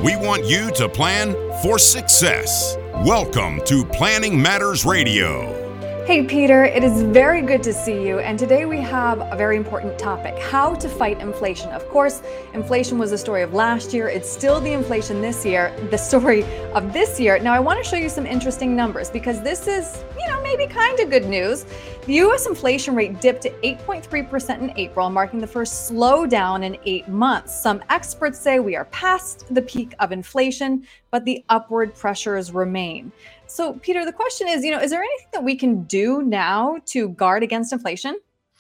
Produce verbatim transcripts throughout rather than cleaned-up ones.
We want you to plan for success. Welcome to Planning Matters Radio. Hey Peter, it is very good to see you, and today we have a very important topic: how to fight inflation. Of course, inflation was the story of last year. It's still the inflation this year, the story of this year. Now I want to show you some interesting numbers because this is, you know, maybe kind of good news. The U S inflation rate dipped to eight point three percent in April, marking the first slowdown in eight months. Some experts say we are past the peak of inflation, but the upward pressures remain. So, Peter, the question is, you know, is there anything that we can do now to guard against inflation?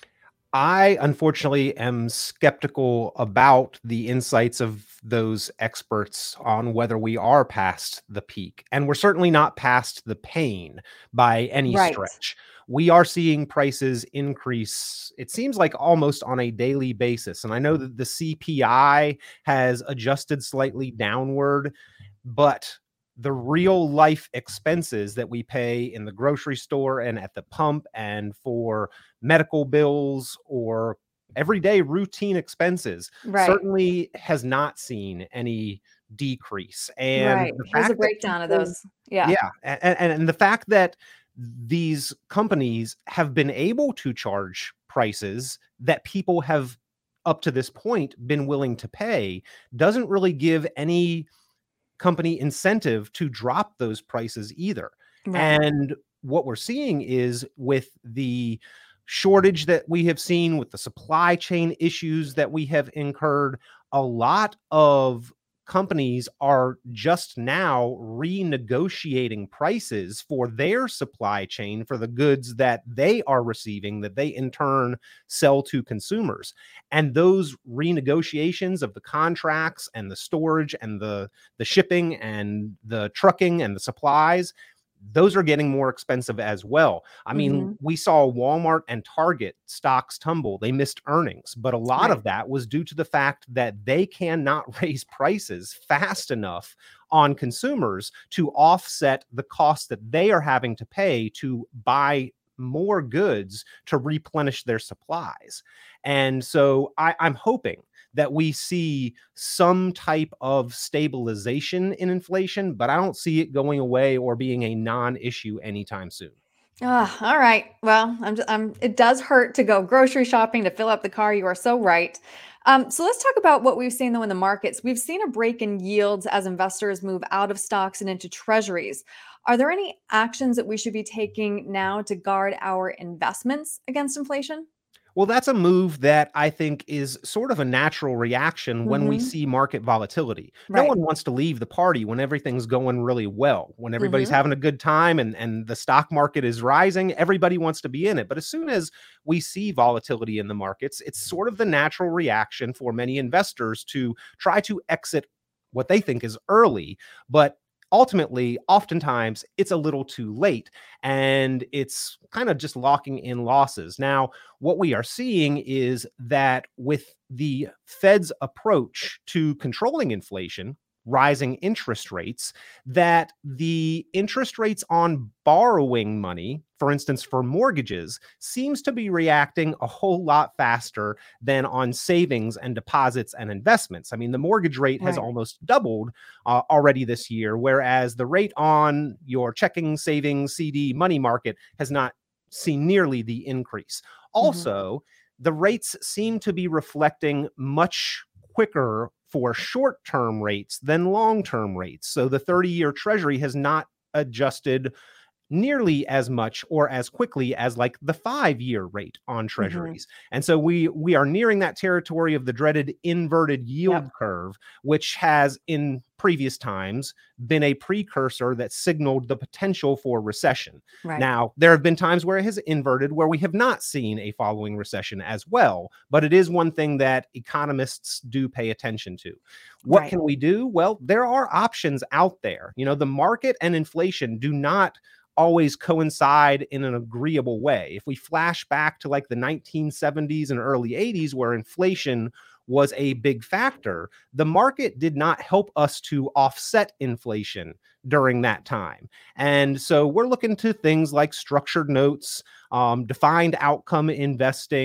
I, unfortunately, am skeptical about the insights of those experts on whether we are past the peak. And we're certainly not past the pain by any Right. stretch. We are seeing prices increase, it seems like almost on a daily basis. And I know that the C P I has adjusted slightly downward, but the real life expenses that we pay in the grocery store and at the pump and for medical bills or everyday routine expenses Right. certainly has not seen any decrease. And Right. the Here's a fact that breakdown of people- those. Yeah. yeah, and, and, and the fact that these companies have been able to charge prices that people have up to this point been willing to pay doesn't really give any company incentive to drop those prices either. Right. And what we're seeing is with the shortage that we have seen, with the supply chain issues that we have incurred, a lot of companies are just now renegotiating prices for their supply chain for the goods that they are receiving, that they in turn sell to consumers. And those renegotiations of the contracts and the storage and the, the shipping and the trucking and the supplies, those are getting more expensive as well. I mean, Mhm. we saw Walmart and Target stocks tumble. They missed earnings, but a lot Right. of that was due to the fact that they cannot raise prices fast enough on consumers to offset the cost that they are having to pay to buy more goods to replenish their supplies. And so I, I'm hoping that we see some type of stabilization in inflation, but I don't see it going away or being a non-issue anytime soon. Ah, all right. Well, I'm just, I'm, it does hurt to go grocery shopping to fill up the car. You are so right. Um, so let's talk about what we've seen though in the markets. We've seen a break in yields as investors move out of stocks and into treasuries. Are there any actions that we should be taking now to guard our investments against inflation? Well, that's a move that I think is sort of a natural reaction when we Mhm. see market volatility. No Right. one wants to leave the party when everything's going really well, when everybody's Mhm. having a good time and, and the stock market is rising, everybody wants to be in it. But as soon as we see volatility in the markets, it's sort of the natural reaction for many investors to try to exit what they think is early, but ultimately, oftentimes it's a little too late and it's kind of just locking in losses. Now, what we are seeing is that with the Fed's approach to controlling inflation, rising interest rates, that the interest rates on borrowing money, for instance, for mortgages, seems to be reacting a whole lot faster than on savings and deposits and investments. I mean, the mortgage rate has Right. almost doubled uh, already this year, whereas the rate on your checking, savings, C D, money market has not seen nearly the increase. Also, the rates seem to be reflecting much quicker for short-term rates than long-term rates. So the thirty-year treasury has not adjusted nearly as much or as quickly as like the five-year rate on treasuries. And so we we are nearing that territory of the dreaded inverted yield Yep. curve, which has in previous times been a precursor that signaled the potential for recession. Right. Now, there have been times where it has inverted, where we have not seen a following recession as well, but it is one thing that economists do pay attention to. What Right. can we do? Well, there are options out there. You know, the market and inflation do not always coincide in an agreeable way. If we flash back to like the nineteen seventies and early eighties, where inflation was a big factor, the market did not help us to offset inflation during that time. And so we're looking to things like structured notes, um, defined outcome investing,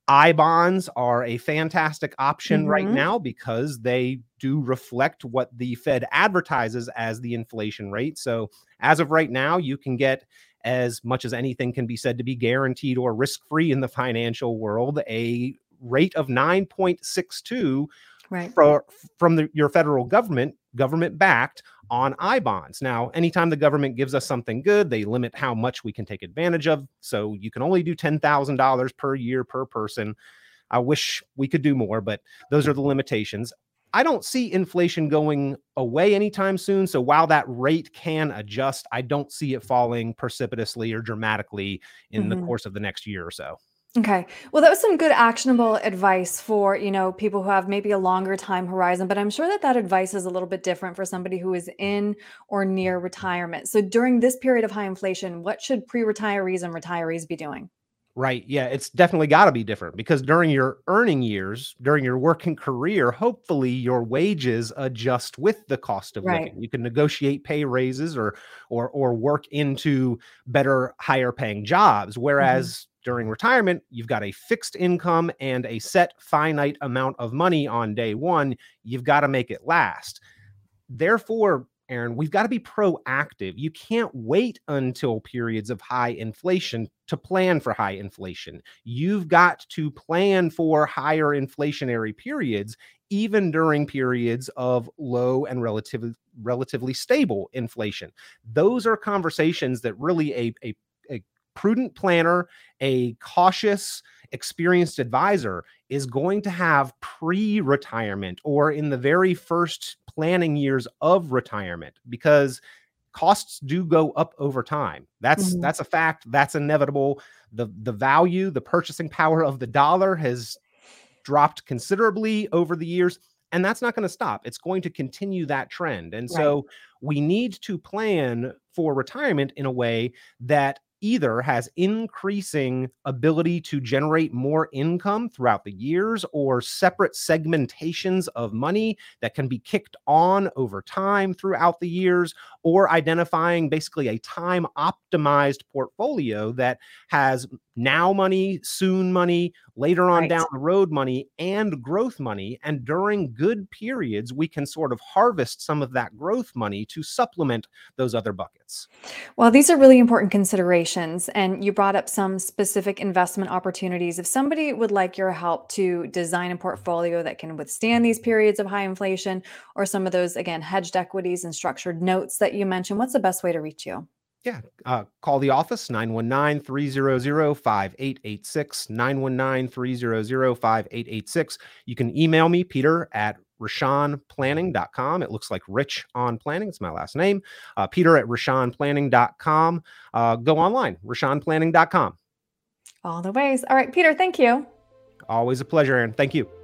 I bonds are a fantastic option right Mm-hmm. now because they do reflect what the Fed advertises as the inflation rate. So as of right now, you can get, as much as anything can be said to be guaranteed or risk-free in the financial world, a rate of nine point six two Right. for, from the, your federal government, government-backed, on I bonds. Now, anytime the government gives us something good, they limit how much we can take advantage of. So you can only do ten thousand dollars per year per person. I wish we could do more, but those are the limitations. I don't see inflation going away anytime soon. So while that rate can adjust, I don't see it falling precipitously or dramatically in mm-hmm. the course of the next year or so. Okay. Well, that was some good actionable advice for, you know, people who have maybe a longer time horizon, but I'm sure that that advice is a little bit different for somebody who is in or near retirement. So during this period of high inflation, what should pre-retirees and retirees be doing? Right. Yeah, it's definitely got to be different because during your earning years, during your working career, hopefully your wages adjust with the cost of Right. living. You can negotiate pay raises or or or work into better, higher paying jobs. Whereas mm-hmm. during retirement, you've got a fixed income and a set finite amount of money on day one. You've got to make it last. Therefore, Aaron, we've got to be proactive. You can't wait until periods of high inflation to plan for high inflation. You've got to plan for higher inflationary periods, even during periods of low and relatively relatively stable inflation. Those are conversations that really a, a, a prudent planner, a cautious, experienced advisor is going to have pre-retirement or in the very first planning years of retirement, because costs do go up over time. That's mm-hmm. that's a fact. That's inevitable. The the value, the purchasing power of the dollar has dropped considerably over the years, and that's not going to stop. It's going to continue that trend. And right. so we need to plan for retirement in a way that either has increasing ability to generate more income throughout the years or separate segmentations of money that can be kicked on over time throughout the years, or identifying basically a time optimized portfolio that has now money, soon money, later on right. down the road money, and growth money. And during good periods, we can sort of harvest some of that growth money to supplement those other buckets. Well, these are really important considerations. And you brought up some specific investment opportunities. If somebody would like your help to design a portfolio that can withstand these periods of high inflation, or some of those, again, hedged equities and structured notes that you mentioned, what's the best way to reach you? Yeah, uh, call the office, nine one nine, three hundred, five eight eight six, nine one nine, three hundred, five eight eight six. You can email me, Peter, at rashawn planning dot com. It looks like Rich on Planning. It's my last name. Uh, Peter at rashawn planning dot com. Uh, go online, rashawn planning dot com. All the ways. All right, Peter, thank you. Always a pleasure, Aaron. Thank you.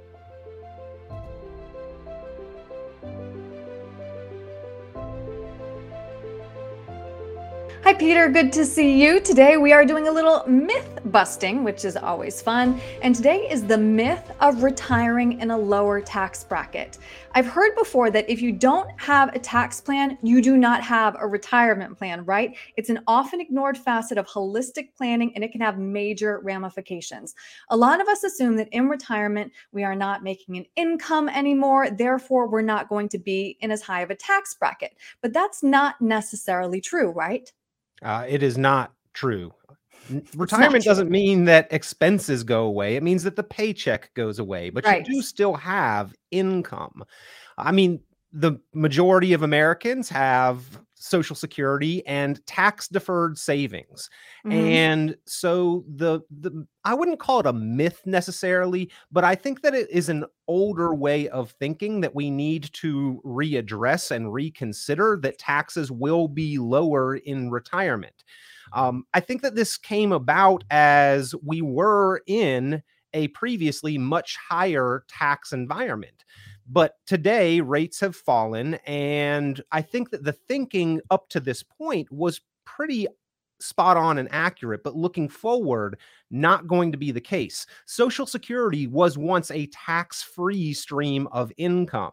Hi, Peter. Good to see you. Today we are doing a little myth busting, which is always fun. And today is the myth of retiring in a lower tax bracket. I've heard before that if you don't have a tax plan, you do not have a retirement plan, right? It's an often ignored facet of holistic planning, and it can have major ramifications. A lot of us assume that in retirement, we are not making an income anymore. Therefore, we're not going to be in as high of a tax bracket. But that's not necessarily true, right? Uh, it is not true. Retirement doesn't mean that expenses go away. It means that the paycheck goes away, but right. you do still have income. I mean, the majority of Americans have Social Security and tax deferred savings. Mm-hmm. And so the, the, I wouldn't call it a myth necessarily, but I think that it is an older way of thinking that we need to readdress and reconsider, that taxes will be lower in retirement. Um, I think that this came about as we were in a previously much higher tax environment. But today rates have fallen, and I think that the thinking up to this point was pretty spot on and accurate, but looking forward, not going to be the case. Social Security was once a tax-free stream of income.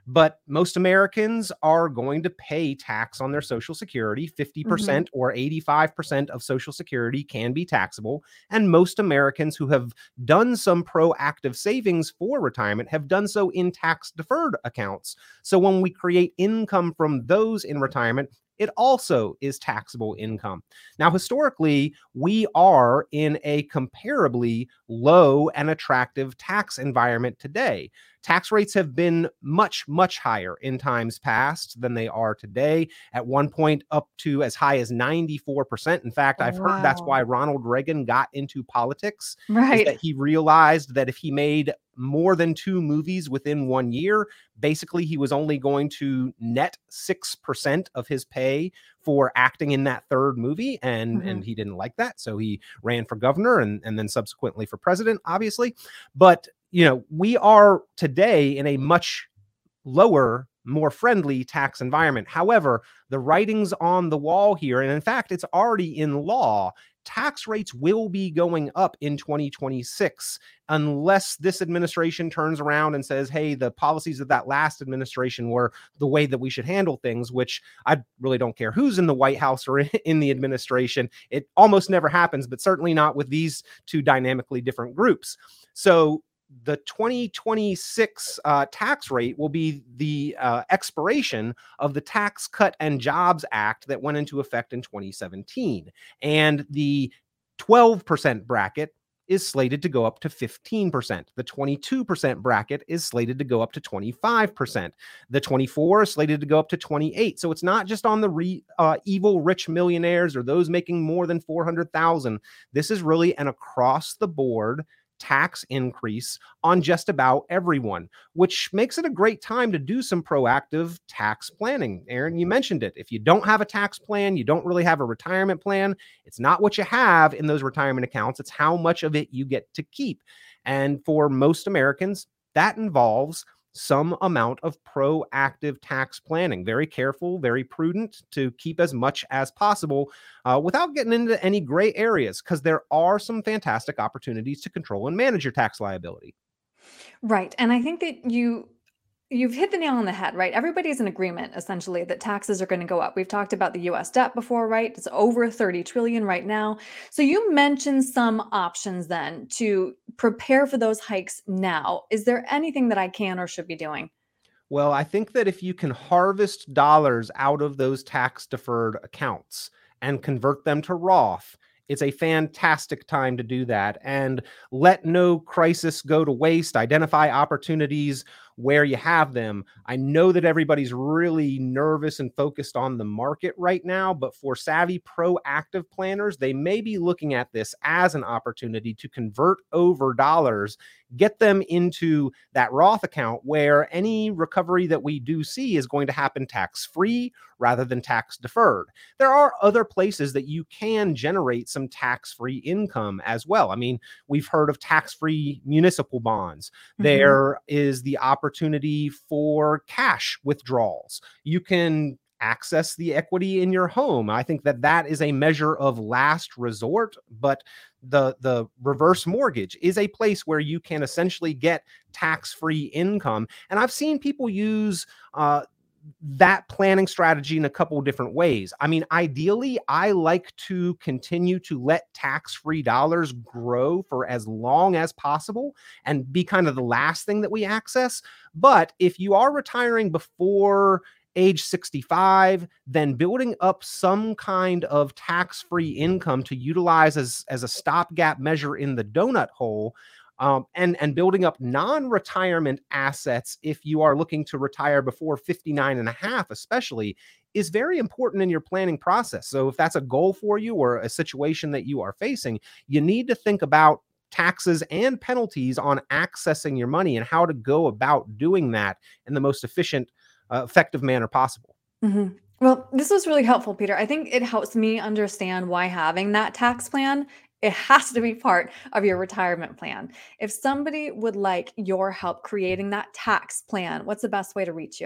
But most Americans are going to pay tax on their Social Security. fifty percent Hmm. or eighty-five percent of Social Security can be taxable. And most Americans who have done some proactive savings for retirement have done so in tax deferred accounts. So when we create income from those in retirement, it also is taxable income. Now, historically, we are in a comparably low and attractive tax environment today. Tax rates have been much, much higher in times past than they are today, at one point up to as high as ninety-four percent. In fact, I've heard that's Wow. why Ronald Reagan got into politics, is Right. that he realized that if he made more than two movies within one year, basically he was only going to net six percent of his pay for acting in that third movie. And, Hmm. and he didn't like that. So he ran for governor and, and then subsequently for president, obviously. But, you know, we are today in a much lower, more friendly tax environment. However, the writing's on the wall here, and in fact, it's already in law. Tax rates will be going up in twenty twenty-six unless this administration turns around and says, hey, the policies of that last administration were the way that we should handle things, which I really don't care who's in the White House or in the administration. It almost never happens, but certainly not with these two dynamically different groups. So the twenty twenty-six uh, tax rate will be the uh, expiration of the Tax Cut and Jobs Act that went into effect in twenty seventeen. And the twelve percent bracket is slated to go up to fifteen percent. The twenty-two percent bracket is slated to go up to twenty-five percent. The twenty-four is slated to go up to twenty-eight. So it's not just on the re, uh, evil rich millionaires or those making more than four hundred thousand. This is really an across the board tax increase on just about everyone, which makes it a great time to do some proactive tax planning. Aaron, you mentioned it. If you don't have a tax plan, you don't really have a retirement plan, it's not what you have in those retirement accounts, it's how much of it you get to keep. And for most Americans, that involves some amount of proactive tax planning. Very careful, very prudent to keep as much as possible uh, without getting into any gray areas, because there are some fantastic opportunities to control and manage your tax liability. Right. And I think that you you've hit the nail on the head, right? Everybody's in agreement essentially that taxes are going to go up. We've talked about the U S debt before, right? It's over thirty trillion right now. So you mentioned some options then to prepare for those hikes now. Is there anything that I can or should be doing? Well, I think that if you can harvest dollars out of those tax deferred accounts and convert them to Roth, it's a fantastic time to do that and let no crisis go to waste. Identify opportunities where you have them. I know that everybody's really nervous and focused on the market right now, but for savvy, proactive planners, they may be looking at this as an opportunity to convert over dollars, get them into that Roth account where any recovery that we do see is going to happen tax-free rather than tax deferred. There are other places that you can generate some tax-free income as well. I mean, we've heard of tax-free municipal bonds. Mhm. There is the opportunity for cash withdrawals. You can access the equity in your home. I think that that is a measure of last resort, but the the reverse mortgage is a place where you can essentially get tax-free income. And I've seen people use uh, that planning strategy in a couple of different ways. I mean, ideally, I like to continue to let tax-free dollars grow for as long as possible and be kind of the last thing that we access. But if you are retiring before age sixty-five, then building up some kind of tax-free income to utilize as, as a stopgap measure in the donut hole, um, and, and building up non-retirement assets if you are looking to retire before fifty-nine and a half, especially, is very important in your planning process. So if that's a goal for you or a situation that you are facing, you need to think about taxes and penalties on accessing your money and how to go about doing that in the most efficient, uh, effective manner possible. Mhm. Well, this was really helpful, Peter. I think it helps me understand why having that tax plan, it has to be part of your retirement plan. If somebody would like your help creating that tax plan, what's the best way to reach you?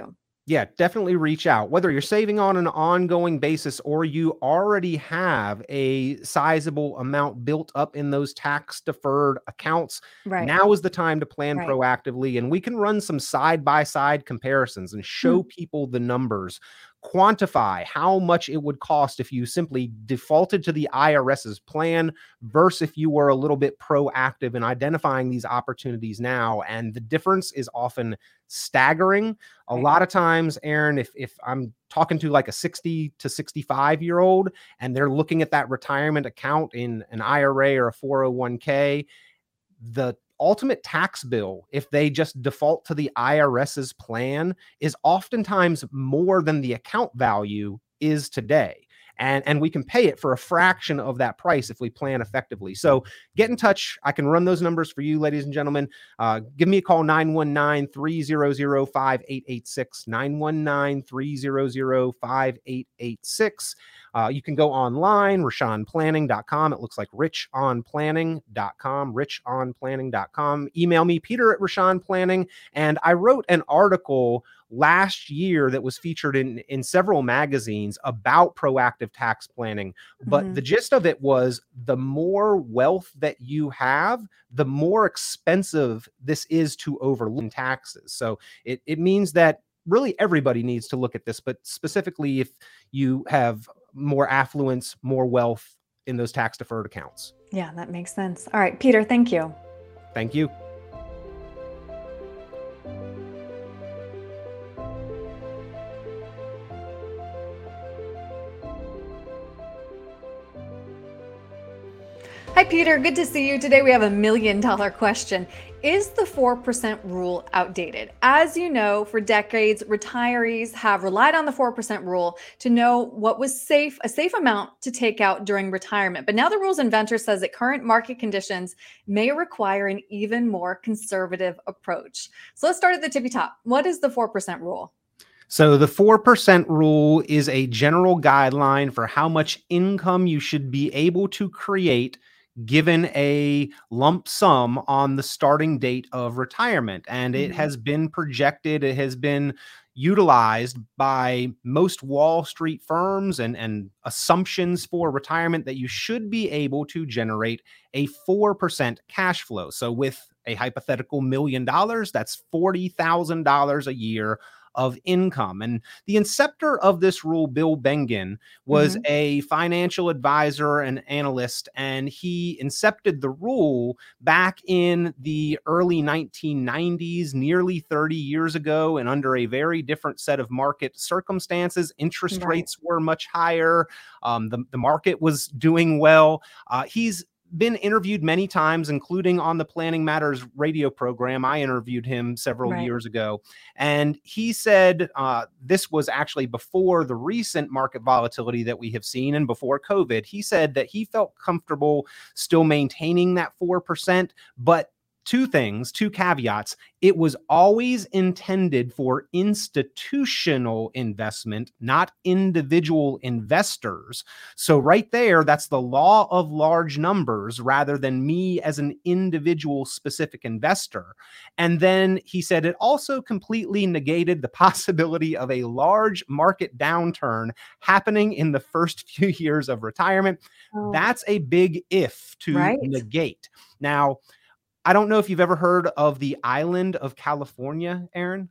Yeah, definitely reach out. Whether you're saving on an ongoing basis or you already have a sizable amount built up in those tax deferred accounts, Right. now is the time to plan Right. proactively. And we can run some side by side comparisons and Hmm. show people the numbers, quantify how much it would cost if you simply defaulted to the IRS's plan versus if you were a little bit proactive in identifying these opportunities now. And the difference is often staggering. A Right. lot of times, Aaron, if if I'm talking to like a sixty to sixty-five year old and they're looking at that retirement account in an I R A or a four oh one k, the ultimate tax bill, if they just default to the IRS's plan, is oftentimes more than the account value is today. And, and we can pay it for a fraction of that price if we plan effectively. So get in touch. I can run those numbers for you, ladies and gentlemen. Uh, give me a call, nine one nine, three hundred, five eight eight six, nine one nine, three hundred, five eight eight six. Uh, you can go online, rashawn planning dot com. It looks like rich on planning dot com, rich on planning dot com. Email me, Peter at Rashawn Planning. And I wrote an article last year that was featured in, in several magazines about proactive tax planning. But Mhm. the gist of it was the more wealth that you have, the more expensive this is to overlook in taxes. So it, it means that really everybody needs to look at this, but specifically if you have more affluence, more wealth in those tax deferred accounts. Yeah, that makes sense. All right, Peter, thank you. Thank you. Hi, Peter. Good to see you. Today we have a million dollar question. Is the four percent rule outdated? As you know, for decades, retirees have relied on the four percent rule to know what was safe, a safe amount to take out during retirement. But now the rules inventor says that current market conditions may require an even more conservative approach. So let's start at the tippy top. What is the four percent rule? So the four percent rule is a general guideline for how much income you should be able to create given a lump sum on the starting date of retirement. And it Mhm. has been projected, it has been utilized by most Wall Street firms and, and assumptions for retirement that you should be able to generate a four percent cash flow. So with a hypothetical million dollars, that's forty thousand dollars a year of income. And the inceptor of this rule, Bill Bengen, was Mhm. a financial advisor and analyst, and he incepted the rule back in the early nineteen nineties, nearly thirty years ago, and under a very different set of market circumstances. Interest Right. rates were much higher. Um, the, the market was doing well. Uh, he's been interviewed many times, including on the Planning Matters radio program. I interviewed him several Right. years ago. And he said uh, this was actually before the recent market volatility that we have seen and before COVID. He said that he felt comfortable still maintaining that four percent, but two things, two caveats. It was always intended for institutional investment, not individual investors. So right there, that's the law of large numbers rather than me as an individual specific investor. And then he said it also completely negated the possibility of a large market downturn happening in the first few years of retirement. Oh, That's a big if to right. negate. Now, I don't know if you've ever heard of the island of California, Aaron.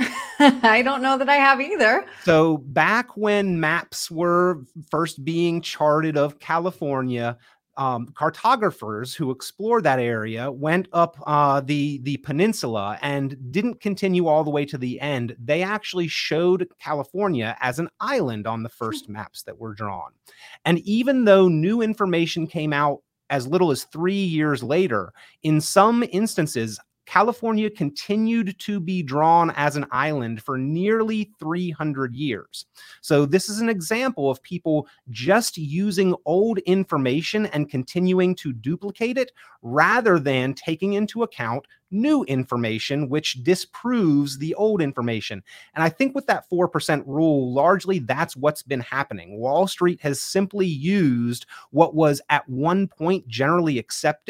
I don't know that I have either. So back when maps were first being charted of California, um, cartographers who explored that area went up uh, the, the peninsula and didn't continue all the way to the end. They actually showed California as an island on the first maps that were drawn. And even though new information came out as little as three years later, in some instances, California continued to be drawn as an island for nearly three hundred years. So this is an example of people just using old information and continuing to duplicate it rather than taking into account new information, which disproves the old information. And I think with that four percent rule, largely that's what's been happening. Wall Street has simply used what was at one point generally accepted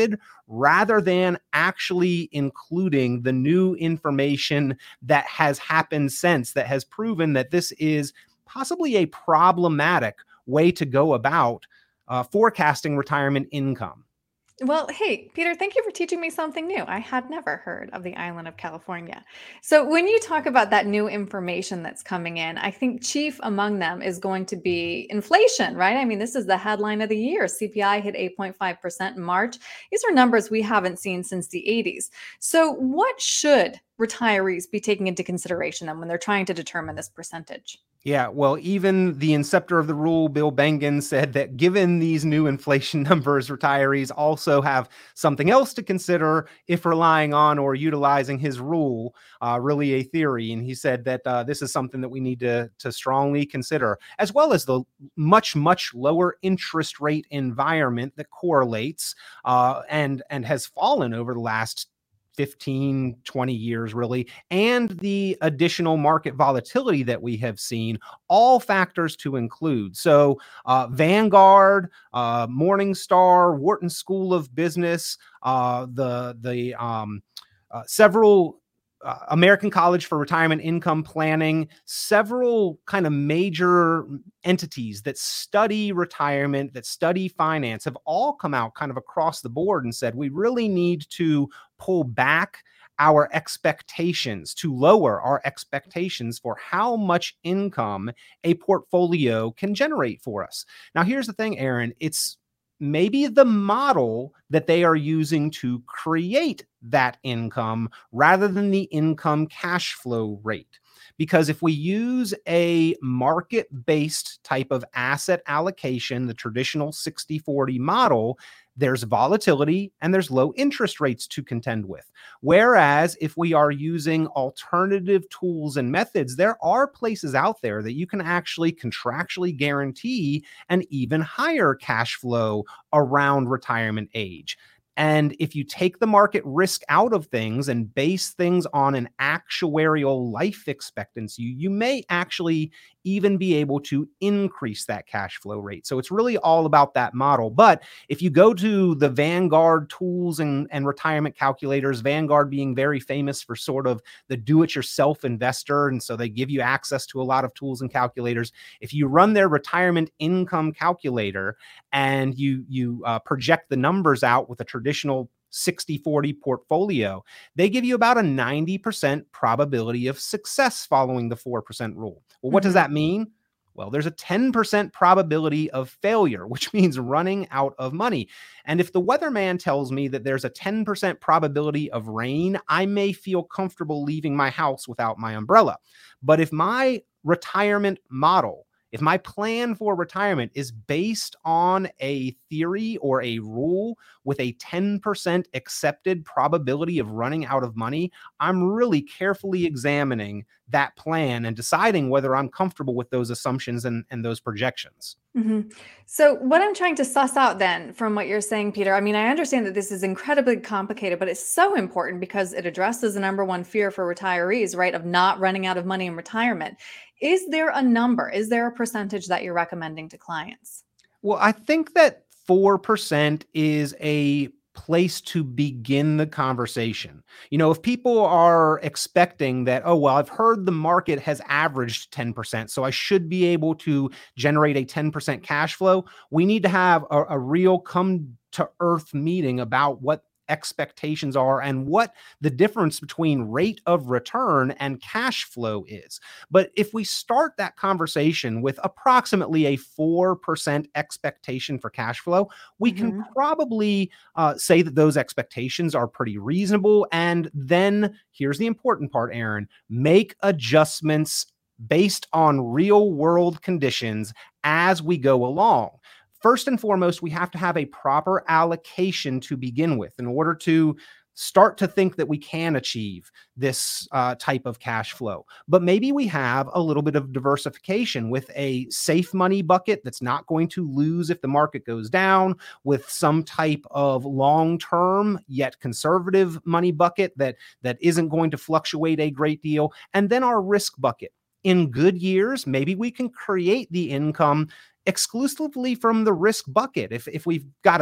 rather than actually including the new information that has happened since, that has proven that this is possibly a problematic way to go about uh, forecasting retirement income. Well, hey, Peter, thank you for teaching me something new. I had never heard of the island of California. So, when you talk about that new information that's coming in, I think chief among them is going to be inflation, right? I mean, this is the headline of the year. C P I hit eight point five percent in March. These are numbers we haven't seen since the eighties. So, what should retirees be taking into consideration then when they're trying to determine this percentage? Yeah, well, even the inceptor of the rule, Bill Bengen, said that given these new inflation numbers, retirees also have something else to consider if relying on or utilizing his rule, uh, really a theory. And he said that uh, this is something that we need to, to strongly consider, as well as the much, much lower interest rate environment that correlates uh, and, and has fallen over the last fifteen, twenty years, really, and the additional market volatility that we have seen, all factors to include. So uh, Vanguard, uh, Morningstar, Wharton School of Business, uh, the, the um, uh, several Uh, American College for Retirement Income Planning, several kind of major entities that study retirement, that study finance, have all come out kind of across the board and said, we really need to pull back our expectations, to lower our expectations for how much income a portfolio can generate for us. Now, here's the thing, Aaron, it's maybe the model that they are using to create that income rather than the income cash flow rate. Because if we use a market-based type of asset allocation, the traditional sixty forty model, there's volatility and there's low interest rates to contend with. Whereas if we are using alternative tools and methods, there are places out there that you can actually contractually guarantee an even higher cash flow around retirement age. And if you take the market risk out of things and base things on an actuarial life expectancy, you may actually even be able to increase that cash flow rate. So it's really all about that model. But if you go to the Vanguard tools and, and retirement calculators, Vanguard being very famous for sort of the do-it-yourself investor, and so they give you access to a lot of tools and calculators. If you run their retirement income calculator and you, you uh, project the numbers out with a traditional sixty forty portfolio, they give you about a ninety percent probability of success following the four percent rule. Well, what mm-hmm. does that mean? Well, there's a ten percent probability of failure, which means running out of money. And if the weatherman tells me that there's a ten percent probability of rain, I may feel comfortable leaving my house without my umbrella. But if my retirement model, if my plan for retirement is based on a theory or a rule with a ten percent accepted probability of running out of money, I'm really carefully examining that plan and deciding whether I'm comfortable with those assumptions and, and those projections. Mm-hmm. So what I'm trying to suss out then from what you're saying, Peter, I mean, I understand that this is incredibly complicated, but it's so important because it addresses the number one fear for retirees, right, of not running out of money in retirement. Is there a number? Is there a percentage that you're recommending to clients? Well, I think that four percent is a place to begin the conversation. You know, if people are expecting that, oh, well, I've heard the market has averaged ten percent, so I should be able to generate a ten percent cash flow, we need to have a, a real come to earth meeting about what expectations are and what the difference between rate of return and cash flow is. But if we start that conversation with approximately a four percent expectation for cash flow, we mm-hmm. can probably uh, say that those expectations are pretty reasonable. And then here's the important part, Aaron, make adjustments based on real world conditions as we go along. First and foremost, we have to have a proper allocation to begin with in order to start to think that we can achieve this uh, type of cash flow. But maybe we have a little bit of diversification with a safe money bucket that's not going to lose if the market goes down, with some type of long-term yet conservative money bucket that, that isn't going to fluctuate a great deal, and then our risk bucket. In good years, maybe we can create the income exclusively from the risk bucket. If, if we've got a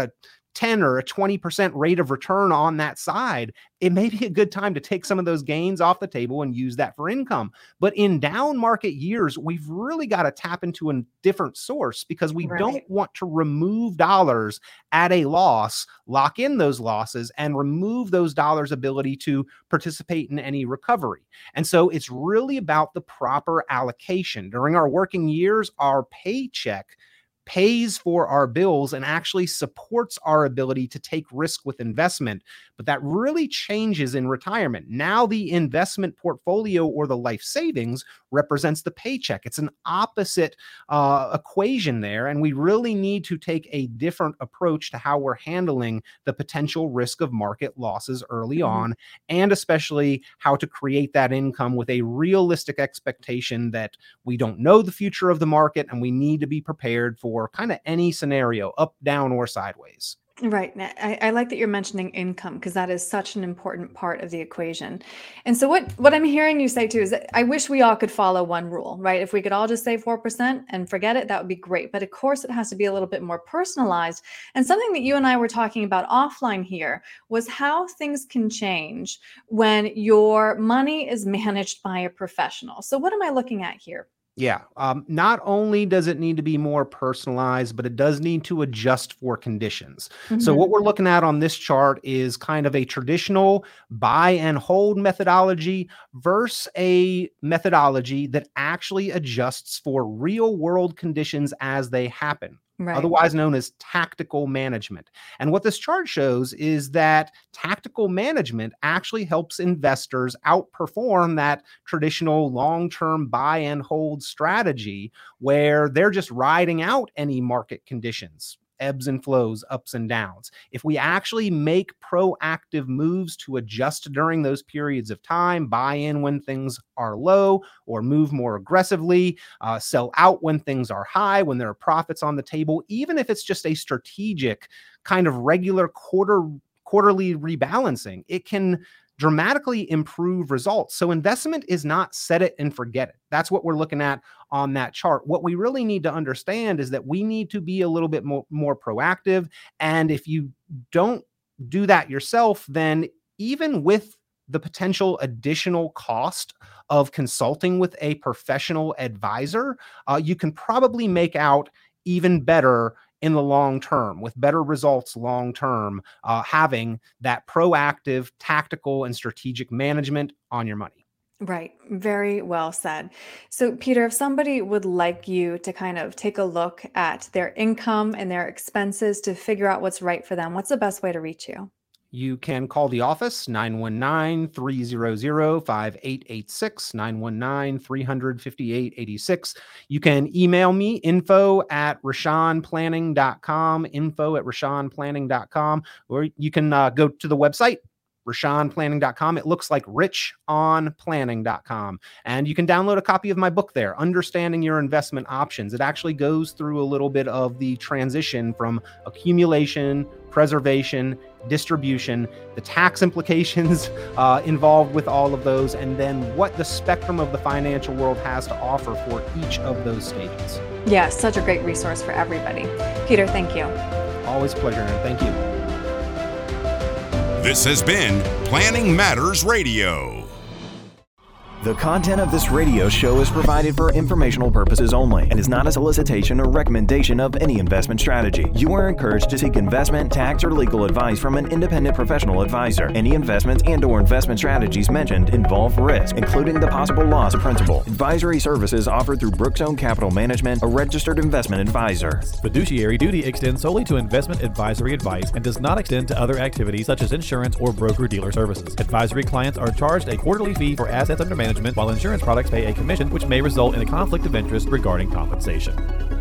ten or a twenty percent rate of return on that side, it may be a good time to take some of those gains off the table and use that for income. But in down market years, we've really got to tap into a different source, because we right. don't want to remove dollars at a loss, lock in those losses, and remove those dollars' ability to participate in any recovery. And so it's really about the proper allocation. During our working years, our paycheck pays for our bills and actually supports our ability to take risk with investment. But that really changes in retirement. Now the investment portfolio or the life savings represents the paycheck. It's an opposite uh, equation there. And we really need to take a different approach to how we're handling the potential risk of market losses early mm-hmm. on, and especially how to create that income with a realistic expectation that we don't know the future of the market and we need to be prepared for kind of any scenario, up, down, or sideways. Right. I, I like that you're mentioning income, because that is such an important part of the equation. And so what, what I'm hearing you say too is that I wish we all could follow one rule, right? If we could all just say four percent and forget it, that would be great. But of course, it has to be a little bit more personalized. And something that you and I were talking about offline here was how things can change when your money is managed by a professional. So what am I looking at here? Yeah. Um, not only does it need to be more personalized, but it does need to adjust for conditions. Mm-hmm. So what we're looking at on this chart is kind of a traditional buy and hold methodology versus a methodology that actually adjusts for real world conditions as they happen. Right. Otherwise known as tactical management. And what this chart shows is that tactical management actually helps investors outperform that traditional long-term buy and hold strategy, where they're just riding out any market conditions, ebbs and flows, ups and downs. If we actually make proactive moves to adjust during those periods of time, buy in when things are low, or move more aggressively, uh, sell out when things are high, when there are profits on the table, even if it's just a strategic kind of regular quarter quarterly rebalancing, it can dramatically improve results. So investment is not set it and forget it. That's what we're looking at on that chart. What we really need to understand is that we need to be a little bit more, more proactive. And if you don't do that yourself, then even with the potential additional cost of consulting with a professional advisor, uh, you can probably make out even better in the long term, with better results long term, uh, having that proactive, tactical, and strategic management on your money. Right. Very well said. So, Peter, if somebody would like you to kind of take a look at their income and their expenses to figure out what's right for them, what's the best way to reach you? You can call the office, nine one nine, three hundred, five eight eight six, nine one nine, three hundred, fifty-eight eighty-six. You can email me, info at rashan planning dot com, info at rashan planning dot com, or you can uh, go to the website, rashan planning dot com. It looks like rich on planning dot com. And you can download a copy of my book there, Understanding Your Investment Options. It actually goes through a little bit of the transition from accumulation, preservation, distribution, the tax implications uh, involved with all of those, and then what the spectrum of the financial world has to offer for each of those stages. Yeah, such a great resource for everybody. Peter, thank you. Always a pleasure, and thank you. This has been Planning Matters Radio. The content of this radio show is provided for informational purposes only and is not a solicitation or recommendation of any investment strategy. You are encouraged to seek investment, tax, or legal advice from an independent professional advisor. Any investments and or investment strategies mentioned involve risk, including the possible loss of principal. Advisory services offered through Brookzone Capital Management, a registered investment advisor. Fiduciary duty extends solely to investment advisory advice and does not extend to other activities such as insurance or broker-dealer services. Advisory clients are charged a quarterly fee for assets under management, while insurance products pay a commission, which may result in a conflict of interest regarding compensation.